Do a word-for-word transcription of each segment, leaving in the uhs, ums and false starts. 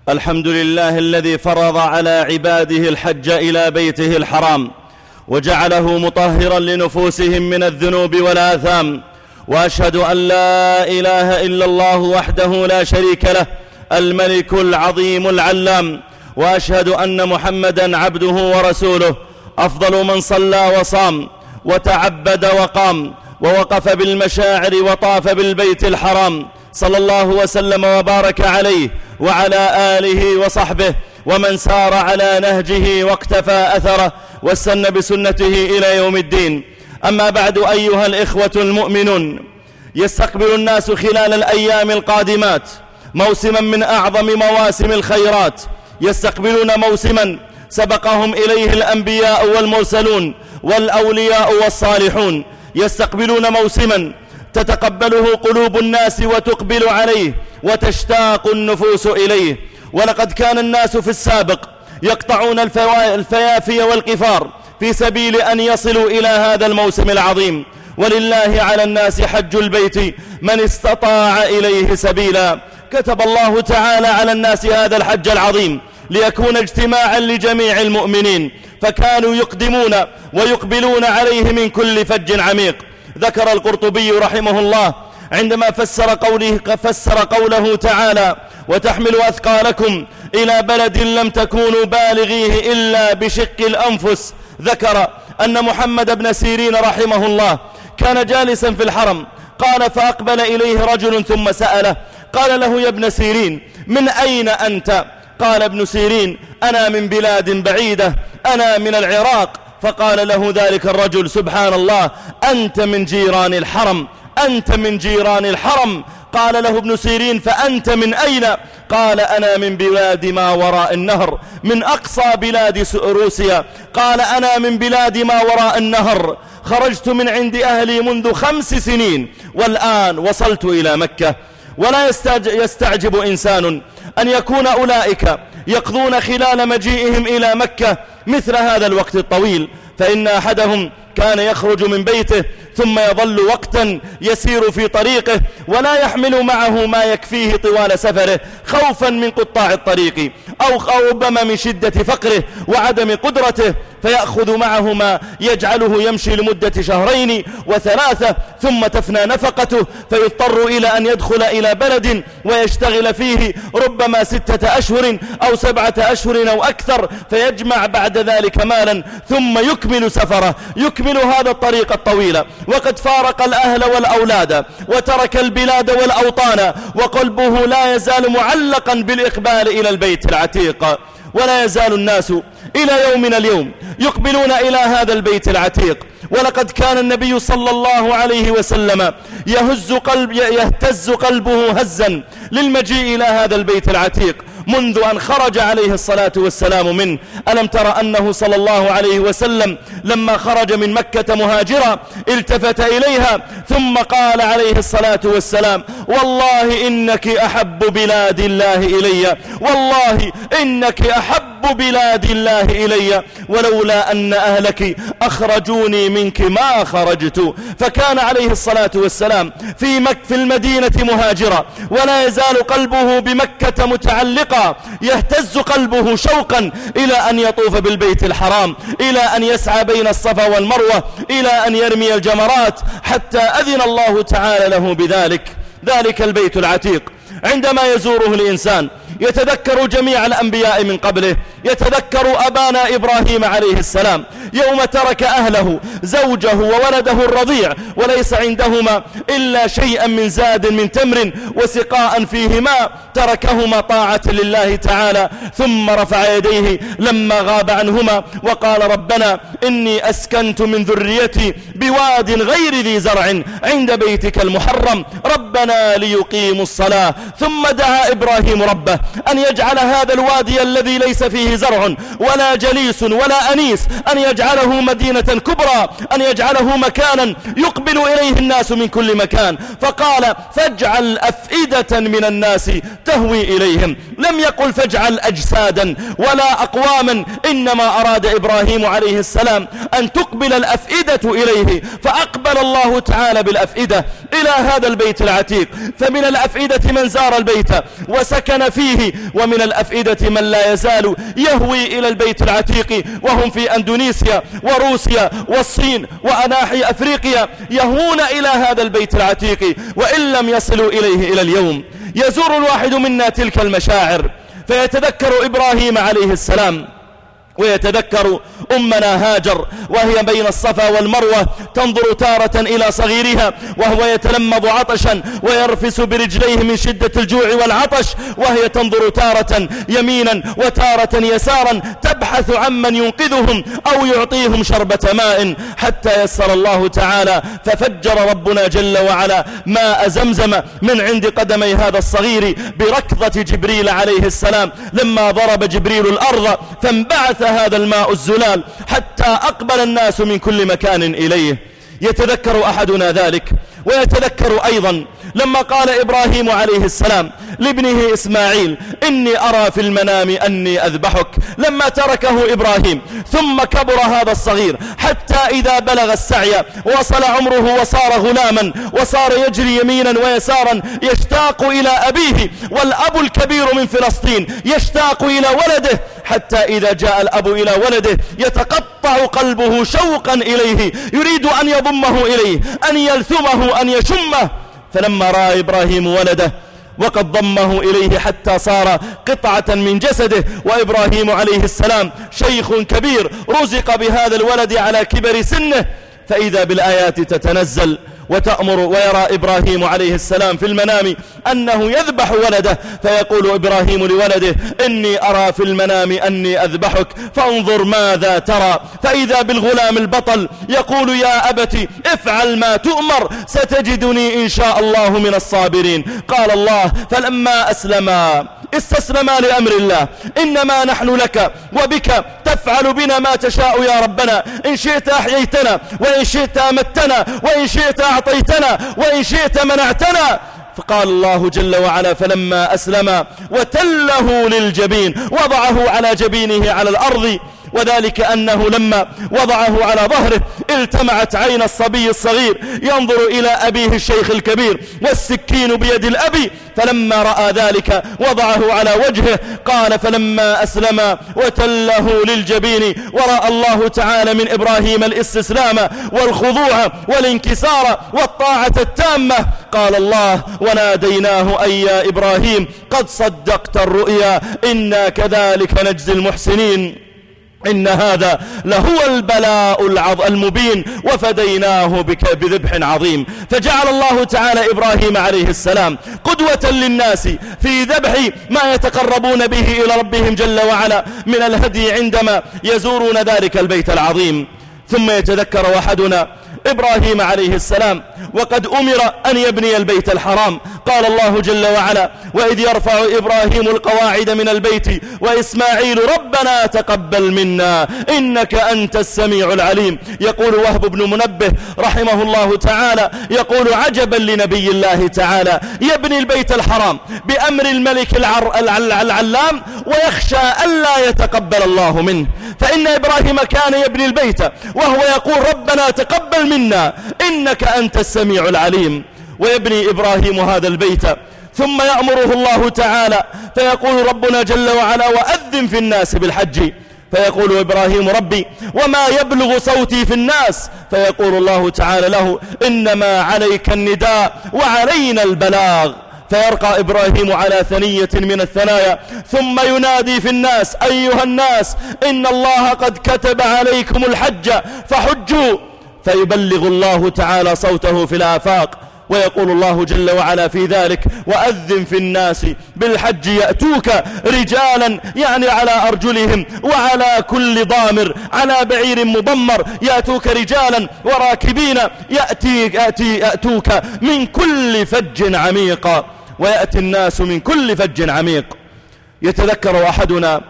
الحمد لله الذي فرض على عباده الحج إلى بيته الحرام وجعله مطهرا لنفوسهم من الذنوب والآثام، وأشهد أن لا إله إلا الله وحده لا شريك له الملك العظيم العلام، وأشهد أن محمدا عبده ورسوله أفضل من صلى وصام وتعبد وقام ووقف بالمشاعر وطاف بالبيت الحرام، صلى الله وسلم وبارك عليه وعلى آله وصحبه ومن سار على نهجه واقتفى أثره واستنى بسنته إلى يوم الدين. أما بعد، أيها الإخوة المؤمنون، يستقبل الناس خلال الأيام القادمات موسما من أعظم مواسم الخيرات، يستقبلون موسما سبقهم إليه الأنبياء والمرسلون والأولياء والصالحون، يستقبلون موسما تتقبله قلوب الناس وتقبل عليه وتشتاق النفوس إليه. ولقد كان الناس في السابق يقطعون الفيافي والقفار في سبيل أن يصلوا إلى هذا الموسم العظيم، ولله على الناس حج البيت من استطاع إليه سبيلا. كتب الله تعالى على الناس هذا الحج العظيم ليكون اجتماعا لجميع المؤمنين، فكانوا يقدمون ويقبلون عليه من كل فج عميق. ذكر القرطبي رحمه الله عندما فسر قوله, فسر قوله تعالى: وتحمل أثقالكم إلى بلد لم تكونوا بالغيه إلا بشق الأنفس، ذكر أن محمد بن سيرين رحمه الله كان جالسا في الحرم، قال فأقبل إليه رجل ثم سأله، قال له: يا ابن سيرين، من أين أنت؟ قال ابن سيرين: أنا من بلاد بعيدة، أنا من العراق. فقال له ذلك الرجل: سبحان الله، أنت من جيران الحرم، أنت من جيران الحرم. قال له ابن سيرين: فأنت من أين؟ قال: أنا من بلاد ما وراء النهر، من أقصى بلاد روسيا. قال: أنا من بلاد ما وراء النهر، خرجت من عند أهلي منذ خمس سنين والآن وصلت إلى مكة. ولا يستعجب إنسان أن يكون أولئك يقضون خلال مجيئهم إلى مكة مثل هذا الوقت الطويل، فإن أحدهم كان يخرج من بيته ثم يظل وقتا يسير في طريقه ولا يحمل معه ما يكفيه طوال سفره خوفا من قطاع الطريق أو ربما من شدة فقره وعدم قدرته، فيأخذ معه ما يجعله يمشي لمدة شهرين وثلاثة ثم تفنى نفقته، فيضطر إلى أن يدخل إلى بلد ويشتغل فيه ربما ستة أشهر أو سبعة أشهر أو أكثر، فيجمع بعد ذلك مالا ثم يكمل سفره، يكمل هذا الطريق الطويل وقد فارق الأهل والأولاد وترك البلاد والأوطان، وقلبه لا يزال معلقا بالإقبال إلى البيت العتيق. ولا يزال الناس إلى يومنا اليوم يقبلون إلى هذا البيت العتيق. ولقد كان النبي صلى الله عليه وسلم يهز قلب يهتز قلبه هزا للمجيء إلى هذا البيت العتيق منذ أن خرج عليه الصلاة والسلام منه. ألم تر أنه صلى الله عليه وسلم لما خرج من مكة مهاجرا التفت إليها ثم قال عليه الصلاة والسلام: والله إنك أحب بلاد الله إلي، والله إنك أحب بلاد الله إلي، ولولا أن أهلك أخرجوني منك ما خرجت. فكان عليه الصلاة والسلام في مكة في المدينة مهاجرا، ولا يزال قلبه بمكة متعلقا، يهتز قلبه شوقا إلى أن يطوف بالبيت الحرام، إلى أن يسعى بين الصفا والمروة، إلى أن يرمي الجمرات، حتى أذن الله تعالى له بذلك. ذلك البيت العتيق عندما يزوره الإنسان يتذكر جميع الأنبياء من قبله، يتذكر أبانا إبراهيم عليه السلام يوم ترك أهله زوجه وولده الرضيع وليس عندهما إلا شيئا من زاد من تمر وسقاء فيه ماء، تركهما طاعة لله تعالى، ثم رفع يديه لما غاب عنهما وقال: ربنا إني أسكنت من ذريتي بواد غير ذي زرع عند بيتك المحرم ربنا ليقيموا الصلاة. ثم دعا إبراهيم ربه أن يجعل هذا الوادي الذي ليس فيه زرع ولا جليس ولا أنيس أن يجعله مدينة كبرى، أن يجعله مكانا يقبل إليه الناس من كل مكان، فقال: فاجعل أفئدة من الناس تهوي إليهم. لم يقل فاجعل أجسادا ولا أقواما، إنما أراد إبراهيم عليه السلام أن تقبل الأفئدة إليه، فأقبل الله تعالى بالأفئدة إلى هذا البيت العتيق. فمن الأفئدة من زار البيت وسكن فيه فيه ومن الأفئدة من لا يزال يهوي إلى البيت العتيق، وهم في أندونيسيا وروسيا والصين وأناحي أفريقيا يهوون إلى هذا البيت العتيق وإن لم يصلوا إليه إلى اليوم. يزور الواحد منا تلك المشاعر فيتذكر إبراهيم عليه السلام، ويتذكر أمنا هاجر وهي بين الصفا والمروة تنظر تارة إلى صغيرها وهو يتلمض عطشا ويرفس برجليه من شدة الجوع والعطش، وهي تنظر تارة يمينا وتارة يسارا تبحث عمن ينقذهم أو يعطيهم شربة ماء، حتى يسر الله تعالى ففجر ربنا جل وعلا ماء زمزم من عند قدمي هذا الصغير بركضة جبريل عليه السلام لما ضرب جبريل الأرض فانبعث هذا الماء الزلال حتى أقبل الناس من كل مكان إليه. يتذكر أحدنا ذلك، ويتذكر أيضا لما قال إبراهيم عليه السلام لابنه إسماعيل إني أرى في المنام أني أذبحك، لما تركه إبراهيم ثم كبر هذا الصغير حتى إذا بلغ السعي وصل عمره وصار غلاما وصار يجري يمينا ويسارا يشتاق إلى أبيه، والأب الكبير من فلسطين يشتاق إلى ولده، حتى إذا جاء الأب إلى ولده يتقطع قلبه شوقا إليه، يريد أن يضمه إليه، أن يلثمه، أن يشمه. فلما رأى إبراهيم ولده وقد ضمه إليه حتى صار قطعة من جسده، وإبراهيم عليه السلام شيخ كبير رزق بهذا الولد على كبر سنه، فإذا بالآيات تتنزل وتأمر، ويرى إبراهيم عليه السلام في المنام أنه يذبح ولده، فيقول إبراهيم لولده إني أرى في المنام أني أذبحك فانظر ماذا ترى، فإذا بالغلام البطل يقول يا أبت افعل ما تؤمر ستجدني إن شاء الله من الصابرين. قال الله فلما أسلما استسلما لأمر الله إنما نحن لك وبك تفعل بنا ما تشاء يا ربنا، إن شئت أحييتنا وإن شئت أمتنا وإن شئت أعطيتنا وإن شئت منعتنا. فقال الله جل وعلا فلما أسلم وتله للجبين وضعه على جبينه على الأرض، وذلك أنه لما وضعه على ظهره التمعت عين الصبي الصغير ينظر إلى أبيه الشيخ الكبير والسكين بيد الأب، فلما رأى ذلك وضعه على وجهه. قال فلما أسلم وتله للجبين، ورأى الله تعالى من إبراهيم الاستسلام والخضوع والانكسار والطاعة التامة. قال الله وناديناه أي يا إبراهيم قد صدقت الرؤيا إنا كذلك نجزي المحسنين إن هذا لهو البلاء العظ المبين وفديناه بك بذبح عظيم. فجعل الله تعالى إبراهيم عليه السلام قدوة للناس في ذبح ما يتقربون به إلى ربهم جل وعلا من الهدي عندما يزورون ذلك البيت العظيم. ثم يتذكر أحدنا إبراهيم عليه السلام وقد أمر أن يبني البيت الحرام. قال الله جل وعلا وإذ يرفع إبراهيم القواعد من البيت وإسماعيل ربنا تقبل منا إنك أنت السميع العليم. يقول وهب بن منبه رحمه الله تعالى يقول عجبا لنبي الله تعالى يبني البيت الحرام بأمر الملك العر العلام ويخشى ألا يتقبل الله منه، فإن إبراهيم كان يبني البيت وهو يقول ربنا تقبل منا إنك أنت السميع العليم. ويبني إبراهيم هذا البيت ثم يأمره الله تعالى فيقول ربنا جل وعلا وأذن في الناس بالحج، فيقول إبراهيم ربي وما يبلغ صوتي في الناس، فيقول الله تعالى له إنما عليك النداء وعلينا البلاغ. فيرقى إبراهيم على ثنية من الثنايا ثم ينادي في الناس أيها الناس إن الله قد كتب عليكم الحج فحجوا، فيبلغ الله تعالى صوته في الآفاق. ويقول الله جل وعلا في ذلك وأذن في الناس بالحج يأتوك رجالا، يعني على أرجلهم وعلى كل ضامر على بعير مضمر، يأتوك رجالا وراكبين يأتي يأتي يأتوك من كل فج عميق، ويأتي الناس من كل فج عميق. يتذكر أحدنا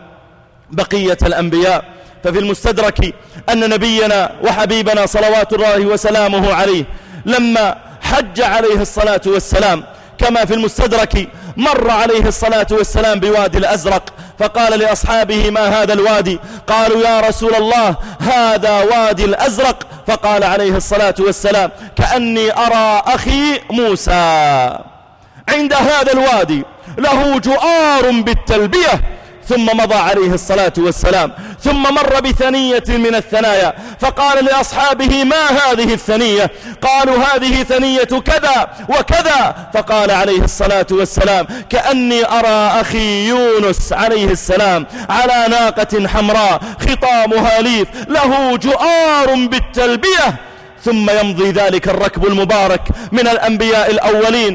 بقية الأنبياء ففي المستدرك أن نبينا وحبيبنا صلوات الله وسلامه عليه لما حج عليه الصلاة والسلام كما في المستدرك مر عليه الصلاة والسلام بوادي الأزرق فقال لأصحابه ما هذا الوادي؟ قالوا يا رسول الله هذا وادي الأزرق. فقال عليه الصلاة والسلام كأني أرى أخي موسى عند هذا الوادي له جؤار بالتلبية، ثم مضى عليه الصلاة والسلام، ثم مر بثنية من الثنايا فقال لأصحابه: ما هذه الثنية؟ قالوا: هذه ثنية كذا وكذا. فقال عليه الصلاة والسلام: كأني أرى أخي يونس عليه السلام على ناقة حمراء خطامها ليف له جؤار بالتلبية. ثم يمضي ذلك الركب المبارك من الأنبياء الأولين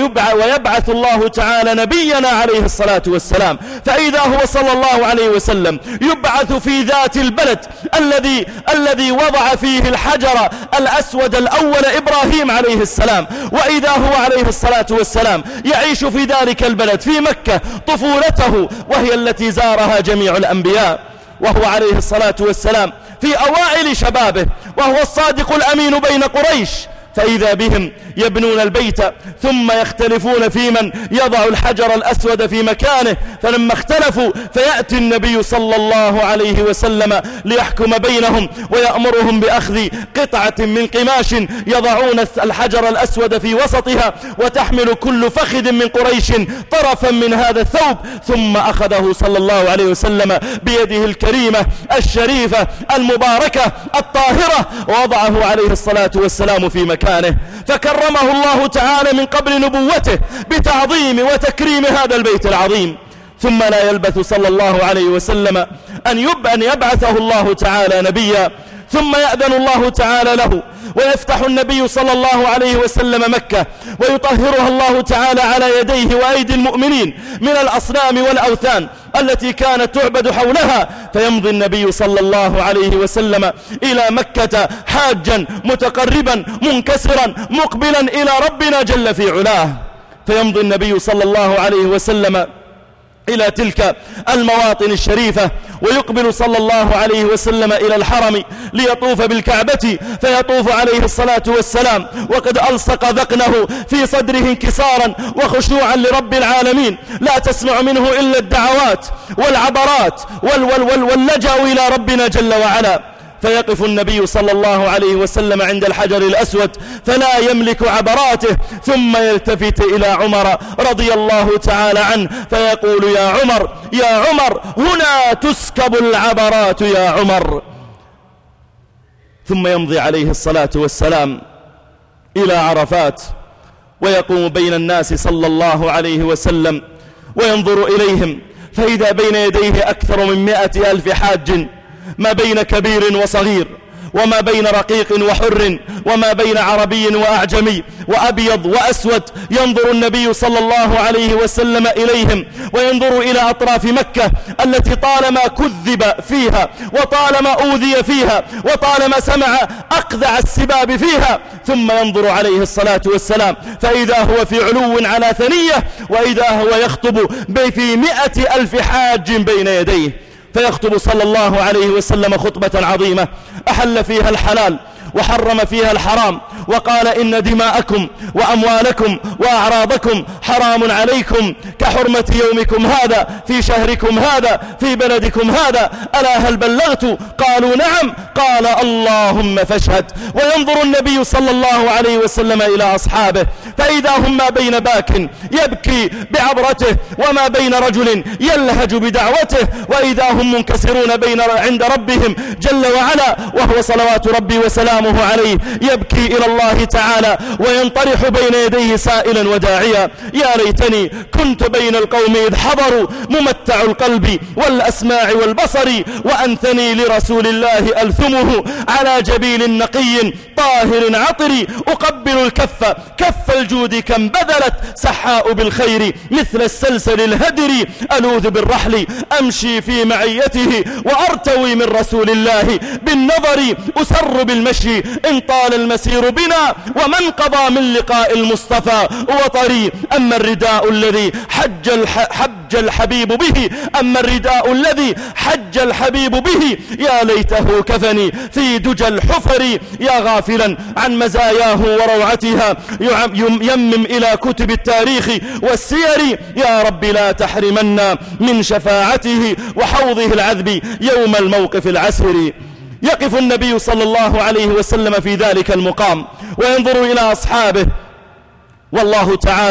ويبعث الله تعالى نبينا عليه الصلاة والسلام، فإذا هو صلى الله عليه وسلم يبعث في ذات البلد الذي الذي وضع فيه الحجر الأسود الأول إبراهيم عليه السلام، وإذا هو عليه الصلاة والسلام يعيش في ذلك البلد في مكة طفولته، وهي التي زارها جميع الأنبياء، وهو عليه الصلاة والسلام في أوائل شبابه، وهو الصادق الأمين بين قريش، فإذا بهم يبنون البيت ثم يختلفون في من يضع الحجر الأسود في مكانه، فلما اختلفوا فيأتي النبي صلى الله عليه وسلم ليحكم بينهم ويأمرهم بأخذ قطعة من قماش يضعون الحجر الأسود في وسطها، وتحمل كل فخذ من قريش طرفا من هذا الثوب، ثم أخذه صلى الله عليه وسلم بيده الكريمة الشريفة المباركة الطاهرة ووضعه عليه الصلاة والسلام في مكانه كانه، فكرمه الله تعالى من قبل نبوته بتعظيم وتكريم هذا البيت العظيم. ثم لا يلبث صلى الله عليه وسلم أن يبعثه الله تعالى نبيا، ثم يأذن الله تعالى له ويفتح النبي صلى الله عليه وسلم مكة ويطهرها الله تعالى على يديه وأيدي المؤمنين من الأصنام والأوثان التي كانت تعبد حولها، فيمضي النبي صلى الله عليه وسلم إلى مكة حاجا متقربا منكسرا مقبلا إلى ربنا جل في علاه، فيمضي النبي صلى الله عليه وسلم إلى تلك المواطن الشريفة، ويقبل صلى الله عليه وسلم إلى الحرم ليطوف بالكعبة، فيطوف عليه الصلاة والسلام وقد ألصق ذقنه في صدره انكسارا وخشوعا لرب العالمين، لا تسمع منه إلا الدعوات والعبرات واللجأ إلى ربنا جل وعلا. فيقف النبي صلى الله عليه وسلم عند الحجر الأسود فلا يملك عبراته، ثم يلتفت إلى عمر رضي الله تعالى عنه فيقول: يا عمر يا عمر هنا تسكب العبرات يا عمر. ثم يمضي عليه الصلاة والسلام إلى عرفات ويقوم بين الناس صلى الله عليه وسلم وينظر إليهم، فإذا بين يديه أكثر من مئة ألف حاج، ما بين كبير وصغير، وما بين رقيق وحر، وما بين عربي وأعجمي وأبيض وأسود. ينظر النبي صلى الله عليه وسلم إليهم وينظر إلى أطراف مكة التي طالما كذب فيها وطالما أوذي فيها وطالما سمع أقذع السباب فيها، ثم ينظر عليه الصلاة والسلام فإذا هو في علو على ثنية، وإذا هو يخطب في مئة ألف حاج بين يديه، فيخطب صلى الله عليه وسلم خطبة عظيمة أحل فيها الحلال وحرم فيها الحرام، وقال: إن دماءكم وأموالكم وأعراضكم حرام عليكم كحرمة يومكم هذا في شهركم هذا في بلدكم هذا، ألا هل بلغت؟ قالوا: نعم. قال: اللهم فاشهد. وينظر النبي صلى الله عليه وسلم إلى أصحابه فإذا هم ما بين باك يبكي بعبرته وما بين رجل يلهج بدعوته، وإذا هم منكسرون بين عند ربهم جل وعلا، وهو صلوات ربي وسلامه عليه يبكي إلى الله تعالى وينطرح بين يديه سائلا وداعيا: يا ليتني كنت بين القوم إذ حضروا ممتع القلب والأسماع والبصر، وأنثني لرسول الله ألثمه على جبيل نقي طاهر عطري، أقبل الكف كف الجود كم بذلت سحاء بالخير مثل السلسل الهدر، ألوذ بالرحل أمشي في معيته وأرتوي من رسول الله بالنظر، أسر بالمشي إن طال المسير بنا، ومن قضى من لقاء المصطفى وطري. أما الرداء الذي حج حج الحبيب به أما الرداء الذي حج الحبيب به يا ليته كفني في دجى الحفر، يا غافلا عن مزاياه وروعتها يمم إلى كتب التاريخ والسير، يا رب لا تحرمنا من شفاعته وحوضه العذب يوم الموقف العسر. يقف النبي صلى الله عليه وسلم في ذلك المقام وينظر إلى أصحابه، والله تعالى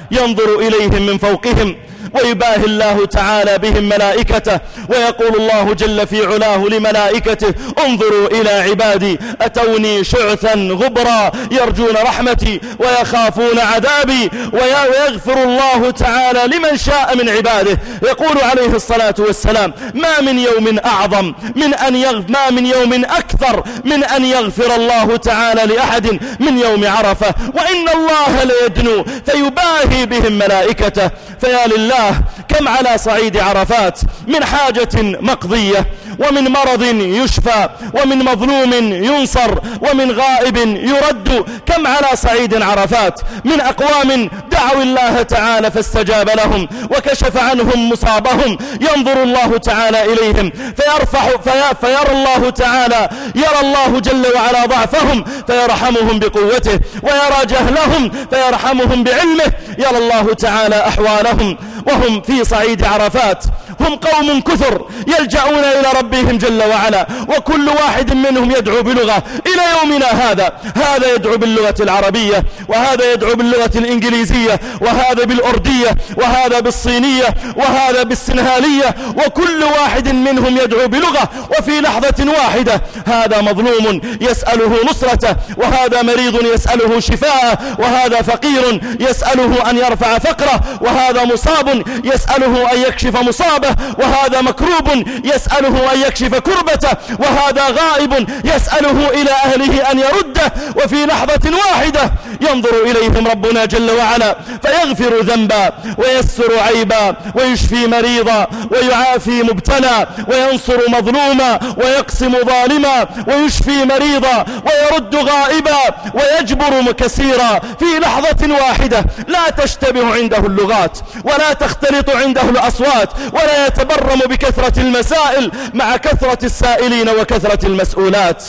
ينظر إليهم من فوقهم، ويباهي الله تعالى بهم ملائكته، ويقول الله جل في علاه لملائكته: انظروا إلى عبادي أتوني شعثا غبرا يرجون رحمتي ويخافون عذابي. ويغفر الله تعالى لمن شاء من عباده. يقول عليه الصلاة والسلام: ما من يوم أعظم من أن يغفر ما من يوم أكثر من أن يغفر الله تعالى لأحد من يوم عرفة، وإن الله ليدنو فيباهي بهم ملائكته. فيا لله كم على صعيد عرفات من حاجة مقضية، ومن مرض يشفى، ومن مظلوم ينصر، ومن غائب يرد. كم على صعيد عرفات من أقوام دعوا الله تعالى فاستجاب لهم وكشف عنهم مصابهم، ينظر الله تعالى إليهم فيرفع في فيرى الله تعالى يرى الله جل وعلا ضعفهم فيرحمهم بقوته، ويرى جهلهم فيرحمهم بعلمه. يرى الله تعالى أحوالهم وهم في صعيد عرفات. هم قوم كثر يلجؤون إلى ربهم جل وعلا، وكل واحد منهم يدعو بلغة. إلى يومنا هذا، هذا يدعو باللغة العربية، وهذا يدعو باللغة الإنجليزية، وهذا بالأردية، وهذا بالصينية، وهذا بالسنهالية، وكل واحد منهم يدعو بلغة. وفي لحظة واحدة هذا مظلوم يسأله نصرته، وهذا مريض يسأله شفاءه، وهذا فقير يسأله أن يرفع فقره، وهذا مصاب يسأله أن يكشف مصابه، وهذا مكروب يسأله أن يكشف كربته، وهذا غائب يسأله إلى أهله أن يرده. وفي لحظة واحدة ينظر إليهم ربنا جل وعلا فيغفر ذنبا ويستر عيبا ويشفي مريضا ويعافي مبتلى وينصر مظلوما ويقسم ظالما ويشفي مريضا ويرد غائبا ويجبر كثيرا في لحظة واحدة. لا تشتبه عنده اللغات، ولا تختلط عنده الأصوات، ولا يتبرم بكثرة المسائل مع كثرة السائلين وكثرة المسؤولات.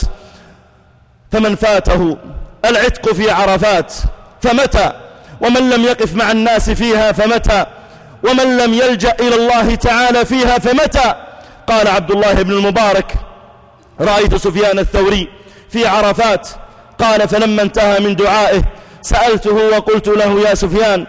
فمن فاته العتق في عرفات فمتى، ومن لم يقف مع الناس فيها فمتى، ومن لم يلجأ إلى الله تعالى فيها فمتى. قال عبد الله بن المبارك: رأيت سفيان الثوري في عرفات، قال: فلما انتهى من دعائه سألته وقلت له: يا سفيان،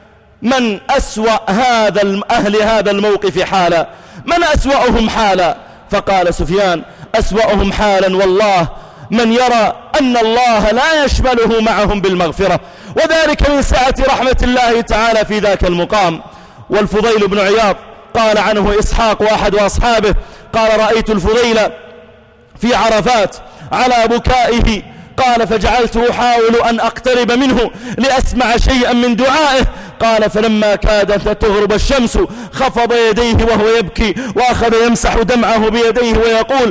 من أسوأ هذا أهل هذا الموقف حالا؟ من أسوأهم حالا؟ فقال سفيان: أسوأهم حالا والله من يرى أن الله لا يشمله معهم بالمغفرة، وذلك من سعة رحمة الله تعالى في ذاك المقام. والفضيل بن عياض قال عنه إسحاق وأحد أصحابه، قال: رأيت الفضيل في عرفات على بكائه، قال: فجعلت أحاول أن أقترب منه لأسمع شيئا من دعائه. قال: فلما كادت تغرب الشمس خفض يديه وهو يبكي، وأخذ يمسح دمعه بيديه ويقول: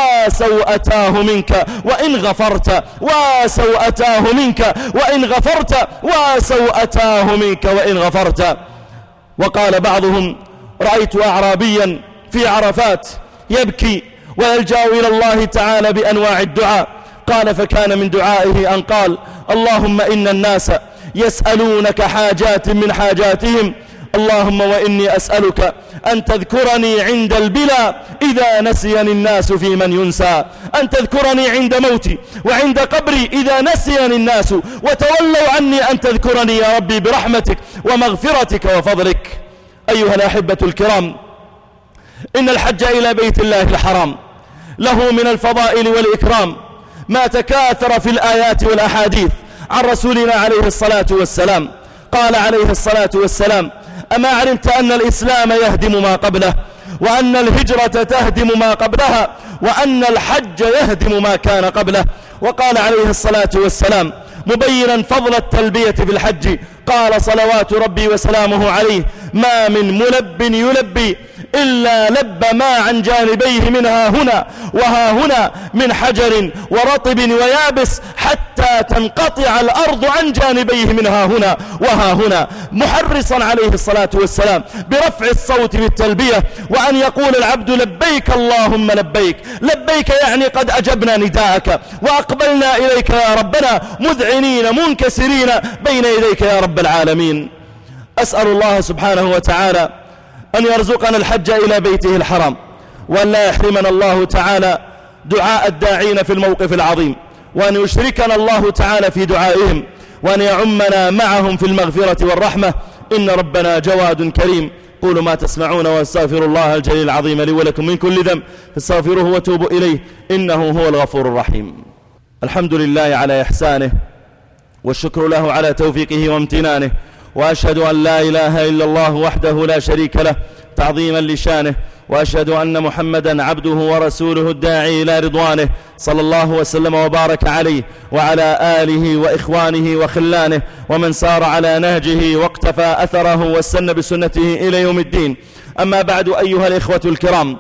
وسوءتاه منك وإن غفرت، وسوءتاه منك وإن غفرت، وسوءتاه منك وإن غفرت. وقال بعضهم: رأيت أعرابيا في عرفات يبكي ويلجأ إلى الله تعالى بأنواع الدعاء. قال: فكان من دعائه أن قال: اللهم إن الناس يسألونك حاجات من حاجاتهم، اللهم وإني أسألك أن تذكرني عند البلا إذا نسيني الناس في من ينسى، أن تذكرني عند موتي وعند قبري إذا نسيني الناس وتولوا عني، أن تذكرني يا ربي برحمتك ومغفرتك وفضلك. أيها الأحبة الكرام، إن الحج إلى بيت الله الحرام له من الفضائل والإكرام ما تكاثر في الآيات والأحاديث عن رسولنا عليه الصلاة والسلام. قال عليه الصلاة والسلام: أما علمت أن الإسلام يهدم ما قبله، وأن الهجرة تهدم ما قبلها، وأن الحج يهدم ما كان قبله. وقال عليه الصلاة والسلام مبينا فضل التلبية في الحج، قال صلوات ربي وسلامه عليه: ما من ملب يلبي إلا لب ما عن جانبيه منها هنا وها هنا من حجر ورطب ويابس حتى تنقطع الأرض عن جانبيه منها هنا وها هنا، محرصا عليه الصلاة والسلام برفع الصوت بالتلبية، وأن يقول العبد: لبيك اللهم لبيك. لبيك يعني قد أجبنا نداءك وأقبلنا إليك يا ربنا مذعنين منكسرين بين يديك يا رب العالمين. أسأل الله سبحانه وتعالى أن يرزقنا الحج إلى بيته الحرام، وأن لا يحرمنا الله تعالى دعاء الداعين في الموقف العظيم، وأن يشركنا الله تعالى في دعائهم، وأن يعمنا معهم في المغفرة والرحمة. إن ربنا جواد كريم. قولوا ما تسمعون واستغفر الله الجليل العظيم لي ولكم من كل ذنب فاستغفروه وتوبوا إليه إنه هو الغفور الرحيم. الحمد لله على إحسانه والشكر له على توفيقه وامتنانه، وأشهد أن لا إله إلا الله وحده لا شريك له تعظيما لشانه، وأشهد أن محمدا عبده ورسوله الداعي إلى رضوانه صلى الله وسلم وبارك عليه وعلى آله وإخوانه وخلانه ومن سار على نهجه واقتفى أثره واستنى بسنته إلى يوم الدين. أما بعد أيها الإخوة الكرام،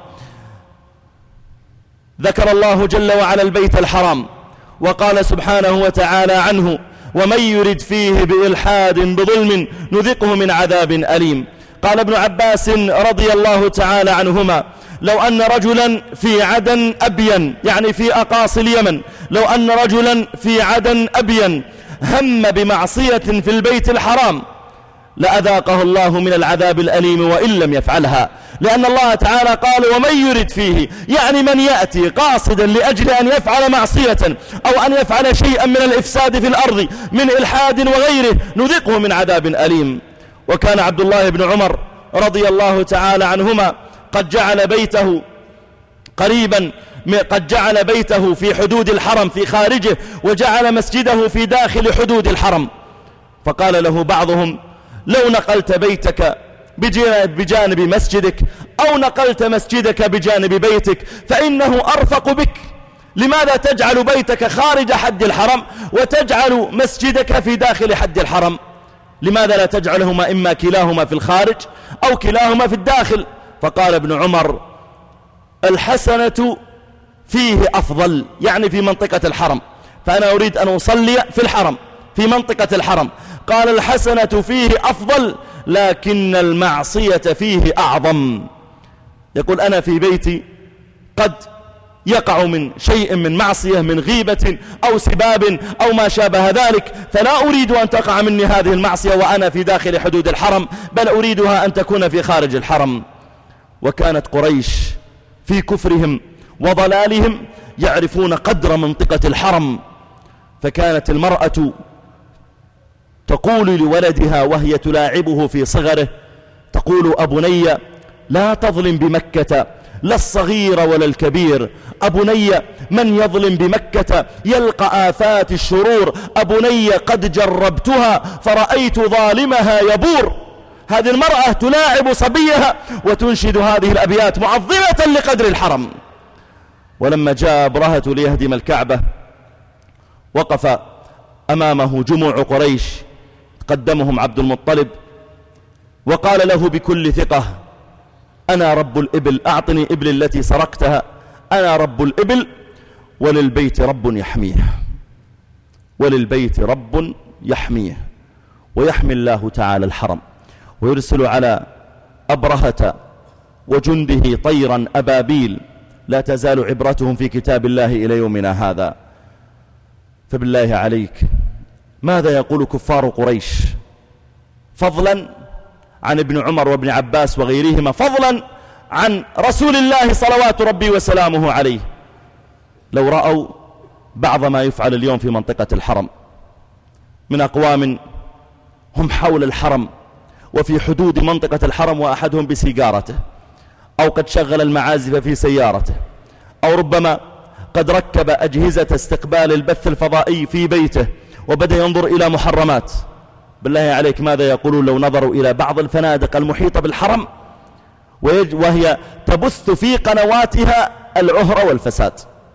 ذكر الله جل وعلا البيت الحرام وقال سبحانه وتعالى عنه: ومن يرد فيه بإلحاد بظلم نذقه من عذاب أليم. قال ابن عباس رضي الله تعالى عنهما: لو أن رجلا في عدن أبين، يعني في أقاصي اليمن، لو أن رجلا في عدن أبين هم بمعصية في البيت الحرام لأذاقه الله من العذاب الأليم وإن لم يفعلها، لأن الله تعالى قال: ومن يرد فيه، يعني من يأتي قاصدا لأجل أن يفعل معصية أو أن يفعل شيئا من الإفساد في الأرض من إلحاد وغيره نذقه من عذاب أليم. وكان عبد الله بن عمر رضي الله تعالى عنهما قد جعل بيته قريبا قد جعل بيته في حدود الحرم في خارجه، وجعل مسجده في داخل حدود الحرم، فقال له بعضهم: لو نقلت بيتك بجانب مسجدك أو نقلت مسجدك بجانب بيتك فإنه أرفق بك، لماذا تجعل بيتك خارج حد الحرم وتجعل مسجدك في داخل حد الحرم؟ لماذا لا تجعلهما إما كلاهما في الخارج أو كلاهما في الداخل؟ فقال ابن عمر: الحسنة فيه أفضل، يعني في منطقة الحرم، فأنا أريد أن أصلي في الحرم في منطقة الحرم. قال: الحسنة فيه أفضل لكن المعصية فيه أعظم. يقول: أنا في بيتي قد يقع من شيء من معصية، من غيبة أو سباب أو ما شابه ذلك، فلا أريد أن تقع مني هذه المعصية وأنا في داخل حدود الحرم، بل أريدها أن تكون في خارج الحرم. وكانت قريش في كفرهم وضلالهم يعرفون قدر منطقة الحرم، فكانت المرأة تقول لولدها وهي تلاعبه في صغره، تقول: أبني لا تظلم بمكة لا الصغير ولا الكبير، أبني من يظلم بمكة يلقى آفات الشرور، أبني قد جربتها فرأيت ظالمها يبور. هذه المرأة تلاعب صبيها وتنشد هذه الأبيات معظمة لقدر الحرم. ولما جاء أبرهة ليهدم الكعبة وقف أمامه جموع قريش، قدمهم عبد المطلب وقال له بكل ثقة: أنا رب الإبل، أعطني إبل التي سرقتها، أنا رب الإبل وللبيت رب يحميه، وللبيت رب يحميه. ويحمي الله تعالى الحرم ويرسل على أبرهة وجنده طيرا أبابيل لا تزال عبرتهم في كتاب الله إلى يومنا هذا. فبالله عليك ماذا يقول كفار قريش فضلا عن ابن عمر وابن عباس وغيرهما، فضلا عن رسول الله صلوات ربي وسلامه عليه، لو رأوا بعض ما يفعل اليوم في منطقة الحرم من أقوام هم حول الحرم وفي حدود منطقة الحرم، وأحدهم بسيجارته أو قد شغل المعازف في سيارته أو ربما قد ركب أجهزة استقبال البث الفضائي في بيته وبدأ ينظر إلى محرمات. بالله عليك ماذا يقولون لو نظروا إلى بعض الفنادق المحيطة بالحرم وهي تبث في قنواتها العهر والفساد،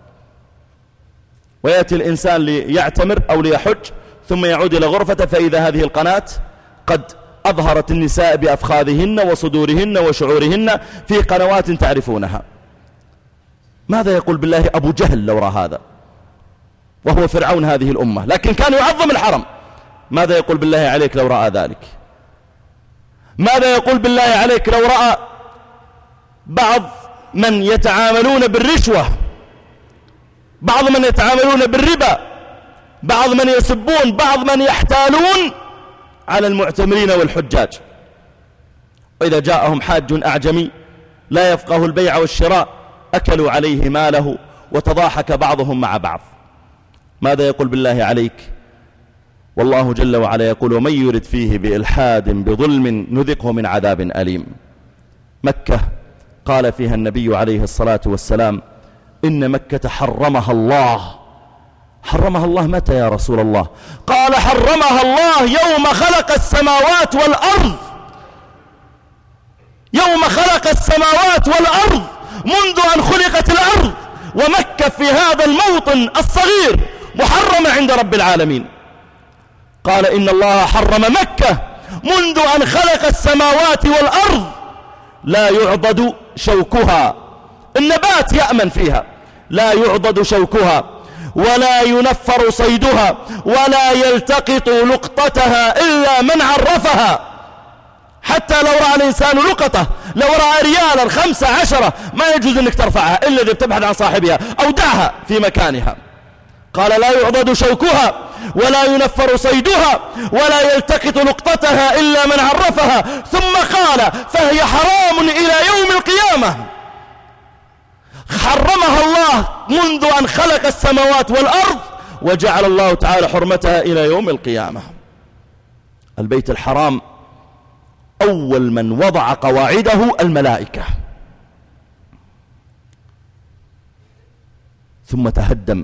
ويأتي الإنسان ليعتمر أو ليحج ثم يعود إلى غرفته فإذا هذه القناة قد أظهرت النساء بأفخاذهن وصدورهن وشعورهن في قنوات تعرفونها. ماذا يقول بالله أبو جهل لو رأى هذا، وهو فرعون هذه الأمة، لكن كان يعظم الحرم؟ ماذا يقول بالله عليك لو رأى ذلك؟ ماذا يقول بالله عليك لو رأى بعض من يتعاملون بالرشوة، بعض من يتعاملون بالربا، بعض من يسبون، بعض من يحتالون على المعتمرين والحجاج؟ وإذا جاءهم حاج أعجمي لا يفقه البيع والشراء أكلوا عليه ماله وتضاحك بعضهم مع بعض. ماذا يقول بالله عليك والله جل وعلا يقول ومن يرد فيه بإلحاد بظلم نذقه من عذاب أليم. مكة قال فيها النبي عليه الصلاة والسلام إن مكة حرمها الله. حرمها الله متى يا رسول الله؟ قال حرمها الله يوم خلق السماوات والأرض. يوم خلق السماوات والأرض، منذ أن خلقت الأرض، ومكة في هذا الموطن الصغير محرمة عند رب العالمين. قال إن الله حرم مكة منذ أن خلق السماوات والأرض، لا يعضد شوكها، النبات يأمن فيها، لا يعضد شوكها ولا ينفر صيدها ولا يلتقط لقطتها إلا من عرفها. حتى لو رأى الإنسان لقطة، لو رأى ريالا خمسة عشرة، ما يجوز أنك ترفعها إلا إذا بتبحث عن صاحبها أو دعها في مكانها. قال لا يعضد شوكها ولا ينفر صيدها ولا يلتقط لقطتها إلا من عرفها. ثم قال فهي حرام إلى يوم القيامة. حرمها الله منذ أن خلق السماوات والأرض، وجعل الله تعالى حرمتها إلى يوم القيامة. البيت الحرام أول من وضع قواعده الملائكة، ثم تهدم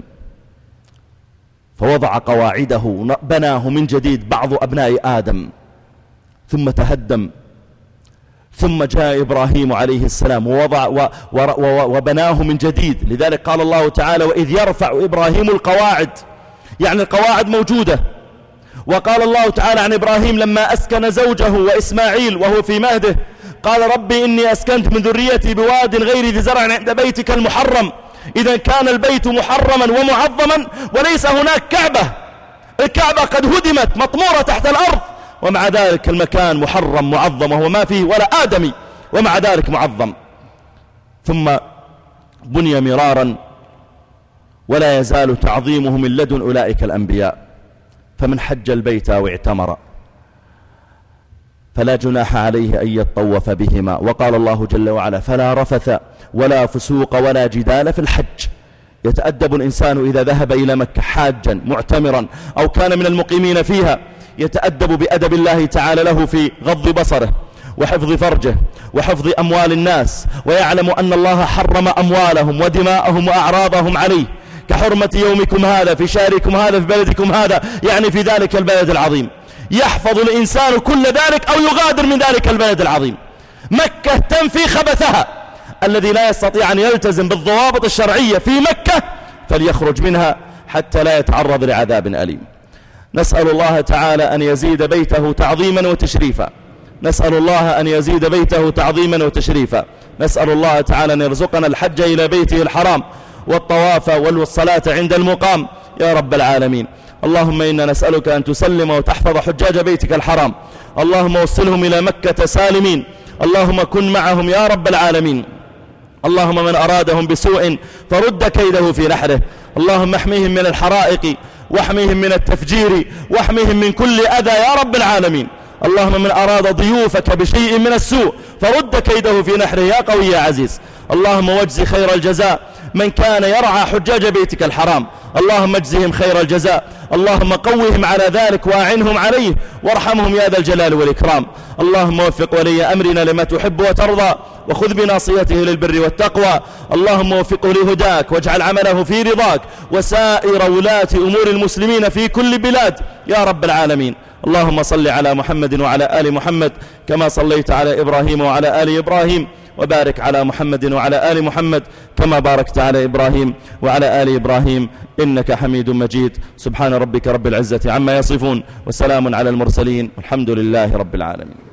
فوضع قواعده، بناه من جديد بعض أبناء آدم، ثم تهدم، ثم جاء إبراهيم عليه السلام ووضع و و و وبناه من جديد. لذلك قال الله تعالى وإذ يرفع إبراهيم القواعد، يعني القواعد موجودة. وقال الله تعالى عن إبراهيم لما أسكن زوجه وإسماعيل وهو في مهده قال ربي إني أسكنت من ذريتي بواد غير ذي زرع عند بيتك المحرم. إذا كان البيت محرما ومعظما وليس هناك كعبة، الكعبة قد هدمت مطمورة تحت الأرض، ومع ذلك المكان محرم معظم وهو ما فيه ولا آدمي، ومع ذلك معظم. ثم بني مرارا ولا يزال تعظيمه من لدن أولئك الأنبياء. فمن حج البيت أو اعتمر فلا جناح عليه أن يطوف بهما. وقال الله جل وعلا فلا رفث ولا فسوق ولا جدال في الحج. يتأدب الإنسان إذا ذهب إلى مكة حاجا معتمرا أو كان من المقيمين فيها، يتأدب بأدب الله تعالى له في غض بصره وحفظ فرجه وحفظ أموال الناس، ويعلم أن الله حرم أموالهم ودماءهم وأعراضهم عليه، كحرمة يومكم هذا في شهركم هذا في بلدكم هذا، يعني في ذلك البلد العظيم. يحفظ الإنسان كل ذلك أو يغادر من ذلك البلد العظيم. مكة تنفي خبثها. الذي لا يستطيع أن يلتزم بالضوابط الشرعية في مكة فليخرج منها حتى لا يتعرض لعذاب أليم. نسأل الله تعالى أن يزيد بيته تعظيما وتشريفا. نسأل الله أن يزيد بيته تعظيما وتشريفا. نسأل الله تعالى أن يرزقنا الحج إلى بيته الحرام والطواف والصلاة عند المقام يا رب العالمين. اللهم إنا نسألك أن تسلم وتحفظ حجاج بيتك الحرام. اللهم وصلهم إلى مكة سالمين. اللهم كن معهم يا رب العالمين. اللهم من أرادهم بسوء فرد كيده في نحره. اللهم احميهم من الحرائق واحميهم من التفجير واحميهم من كل أذى يا رب العالمين. اللهم من أراد ضيوفك بشيء من السوء فرد كيده في نحره يا قوي يا عزيز. اللهم واجزي خير الجزاء من كان يرعى حجاج بيتك الحرام. اللهم اجزهم خير الجزاء. اللهم قوهم على ذلك وأعنهم عليه وارحمهم يا ذا الجلال والإكرام. اللهم وفق ولي أمرنا لما تحب وترضى وخذ بناصيته للبر والتقوى. اللهم وفقه لهداك واجعل عمله في رضاك وسائر ولاة أمور المسلمين في كل بلاد يا رب العالمين. اللهم صل على محمد وعلى آل محمد كما صليت على إبراهيم وعلى آل إبراهيم، وبارك على محمد وعلى آل محمد كما باركت على إبراهيم وعلى آل إبراهيم إنك حميد مجيد. سبحان ربك رب العزة عما يصفون وسلام على المرسلين والحمد لله رب العالمين.